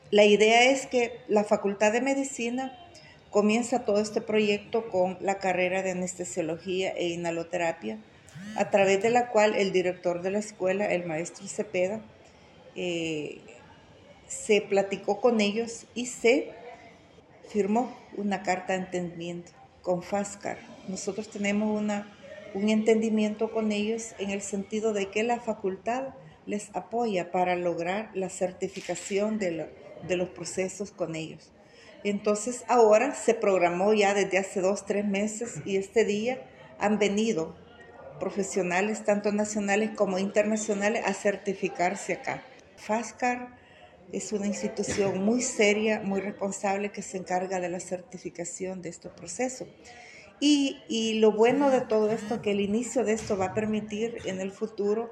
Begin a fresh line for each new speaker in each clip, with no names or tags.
La idea es que la Facultad de Medicina comienza todo este proyecto con la carrera de anestesiología e inhaloterapia, a través de la cual el director de la escuela, el maestro Cepeda, eh, se platicó con ellos y se firmó una carta de entendimiento con FASCAR. Nosotros tenemos un entendimiento con ellos en el sentido de que la facultad les apoya para lograr la certificación de los procesos con ellos. Entonces ahora se programó ya desde hace 2, 3 meses y este día han venido profesionales, tanto nacionales como internacionales, a certificarse acá. FASCAR es una institución muy seria, muy responsable que se encarga de la certificación de estos procesos. Y lo bueno de todo esto, que el inicio de esto va a permitir en el futuro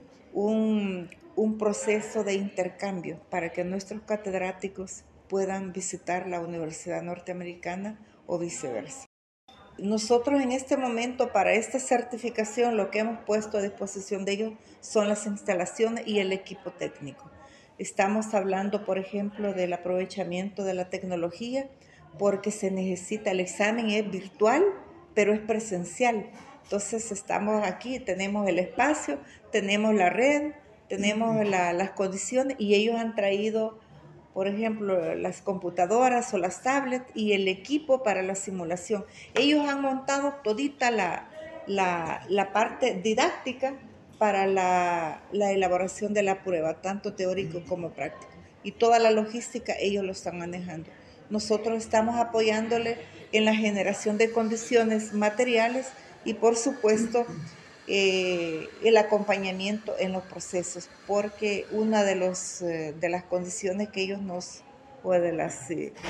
un proceso de intercambio para que nuestros catedráticos puedan visitar la Universidad Norteamericana o viceversa. Nosotros en este momento para esta certificación lo que hemos puesto a disposición de ellos son las instalaciones y el equipo técnico. Estamos hablando, por ejemplo, del aprovechamiento de la tecnología porque se necesita, el examen es virtual, pero es presencial. Entonces estamos aquí, tenemos el espacio, tenemos la red, tenemos las condiciones y ellos han traído, por ejemplo, las computadoras o las tablets y el equipo para la simulación. Ellos han montado todita la parte didáctica para la elaboración de la prueba, tanto teórico como práctico. Y toda la logística ellos lo están manejando. Nosotros estamos apoyándole en la generación de condiciones materiales y, por supuesto, el acompañamiento en los procesos, porque una de las condiciones que ellos o de las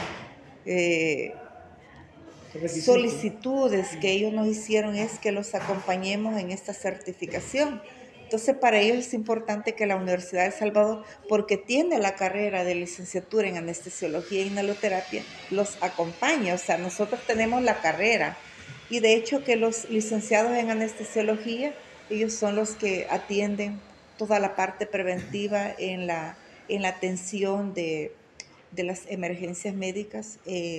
solicitudes que ellos nos hicieron es que los acompañemos en esta certificación. Entonces, para ellos es importante que la Universidad de El Salvador, porque tiene la carrera de licenciatura en anestesiología e inhaloterapia, los acompañe. O sea, nosotros tenemos la carrera y de hecho que los licenciados en anestesiología, ellos son los que atienden toda la parte preventiva en la atención de las emergencias médicas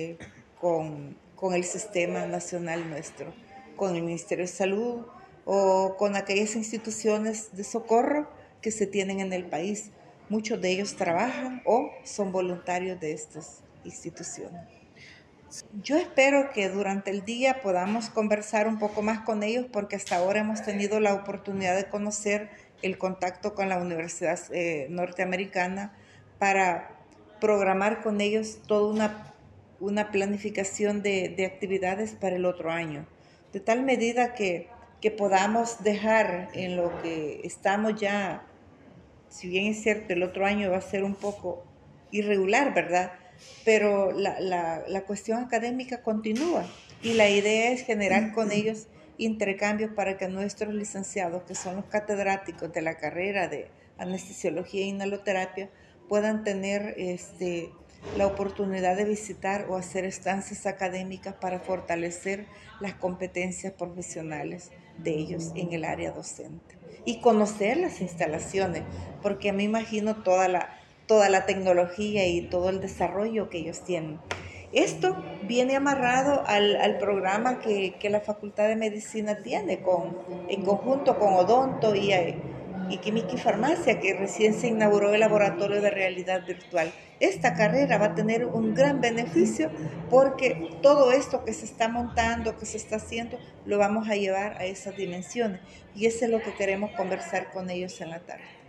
con el sistema nacional nuestro, con el Ministerio de Salud o con aquellas instituciones de socorro que se tienen en el país. Muchos de ellos trabajan o son voluntarios de estas instituciones. Yo espero que durante el día podamos conversar un poco más con ellos porque hasta ahora hemos tenido la oportunidad de conocer el contacto con la Universidad Norteamericana para programar con ellos toda una planificación de actividades para el otro año. De tal medida que podamos dejar en lo que estamos ya, si bien es cierto, el otro año va a ser un poco irregular, ¿verdad? Pero la cuestión académica continúa y la idea es generar con ellos intercambios para que nuestros licenciados, que son los catedráticos de la carrera de anestesiología e inhaloterapia, puedan tener la oportunidad de visitar o hacer estancias académicas para fortalecer las competencias profesionales de ellos en el área docente y conocer las instalaciones, porque me imagino toda la tecnología y todo el desarrollo que ellos tienen. Esto viene amarrado al programa que la Facultad de Medicina tiene en conjunto con Odonto y Química y Farmacia, que recién se inauguró el laboratorio de realidad virtual. Esta carrera va a tener un gran beneficio porque todo esto que se está montando, que se está haciendo, lo vamos a llevar a esas dimensiones. Y eso es lo que queremos conversar con ellos en la tarde.